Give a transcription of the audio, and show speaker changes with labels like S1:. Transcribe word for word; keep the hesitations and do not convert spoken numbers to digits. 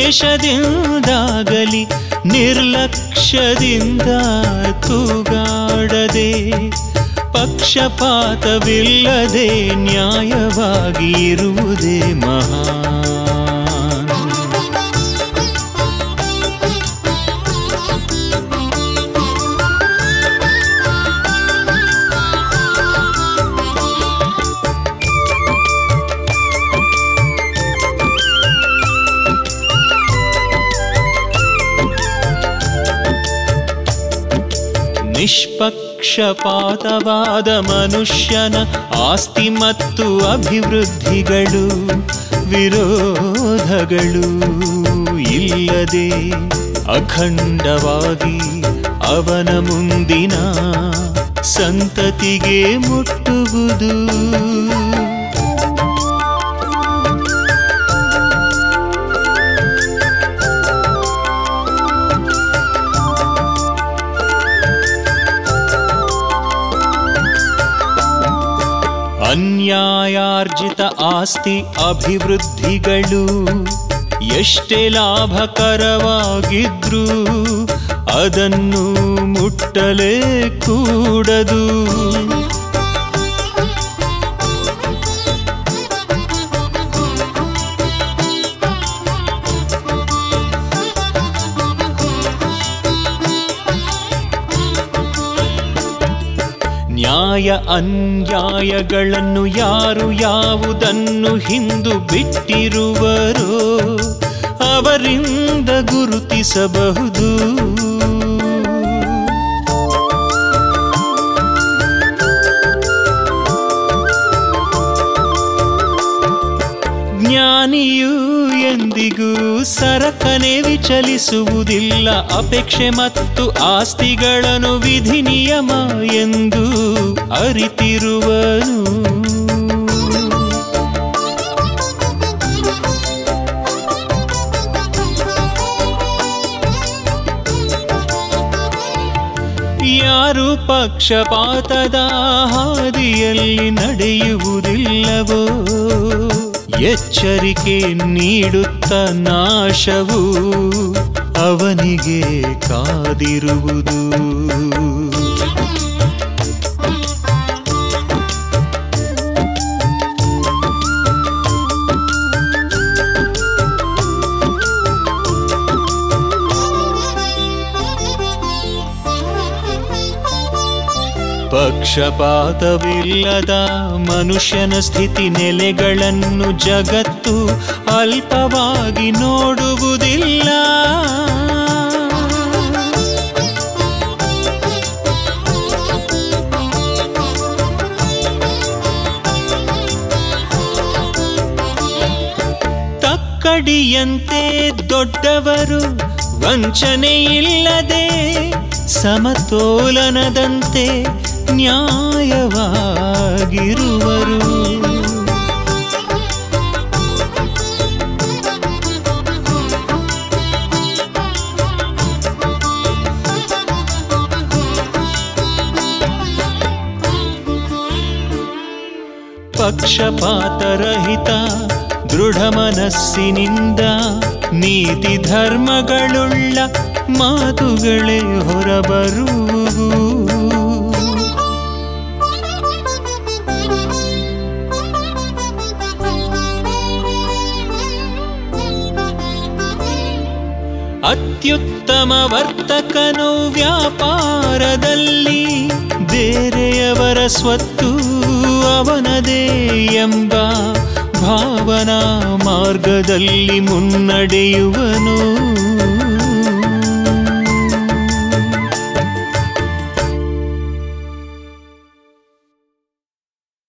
S1: ದ್ವೇಷದಿಂದಾಗಲಿ ನಿರ್ಲಕ್ಷ್ಯದಿಂದ ತೂಗಾಡದೆ ಪಕ್ಷಪಾತವಿಲ್ಲದೆ ನ್ಯಾಯವಾಗಿ ಇರುವುದೇ ಮಹಾನ್. ನಿಷ್ಪಕ್ಷಪಾತವಾದ ಮನುಷ್ಯನ ಆಸ್ತಿ ಮತ್ತು ಅಭಿವೃದ್ಧಿಗಳು ವಿರೋಧಗಳು ಇಲ್ಲದೆ ಅಖಂಡವಾಗಿ ಅವನ ಮುಂದಿನ ಸಂತತಿಗೆ ಮುಟ್ಟುವುದು. ಅನ್ಯಾಯಾರ್ಜಿತ ಆಸ್ತಿ ಅಭಿವೃದ್ಧಿಗಳು ಎಷ್ಟೇ ಲಾಭಕರವಾಗಿದ್ರೂ ಅದನ್ನು ಮುಟ್ಟಲೇ ಕೂಡದು. ನ್ಯಾಯ ಅನ್ಯಾಯಗಳನ್ನು ಯಾರು ಯಾವುದನ್ನು ಹಿಂದು ಬಿಟ್ಟಿರುವರೋ ಅವರಿಂದ ಗುರುತಿಸಬಹುದು. ಜ್ಞಾನಿಯು ಎಂದಿಗೂ ಸರಕನೆ ವಿಚಲಿಸುವುದಿಲ್ಲ. ಅಪೇಕ್ಷೆ ಮತ್ತು ಆಸ್ತಿಗಳನ್ನು ವಿಧಿ ನಿಯಮ ಎಂದು ಅರಿತಿರುವನು. ಯಾರು ಪಕ್ಷಪಾತದ ಹಾದಿಯಲ್ಲಿ ನಡೆಯುವುದಿಲ್ಲವೋ ಎಚ್ಚರಿಕೆ ನೀಡುತ್ತ ನಾಶವು ಅವನಿಗೆ ಕಾದಿರುವುದು. ಪಕ್ಷಪಾತವಿಲ್ಲದ ಮನುಷ್ಯನ ಸ್ಥಿತಿ ನೆಲೆಗಳನ್ನು ಜಗತ್ತು ಅಲ್ಪವಾಗಿ ನೋಡುವುದಿಲ್ಲ. ತಕ್ಕಡಿಯಂತೆ ದೊಡ್ಡವರು ವಂಚನೆಯಿಲ್ಲದೆ ಸಮತೋಲನದಂತೆ ನ್ಯಾಯವಾಗಿರುವರು. ಪಕ್ಷಪಾತರಹಿತ ದೃಢ ಮನಸ್ಸಿನಿಂದ ನೀತಿ ಧರ್ಮಗಳುಳ್ಳ ಮಾತುಗಳೇ ಹೊರಬರುವುವು. ಅತ್ಯುತ್ತಮ ವರ್ತಕನು ವ್ಯಾಪಾರದಲ್ಲಿ ಬೇರೆಯವರ ಸ್ವತ್ತು ಅವನದೇ ಎಂಬ ಭಾವನಾ ಮಾರ್ಗದಲ್ಲಿ ಮುನ್ನಡೆಯುವನು.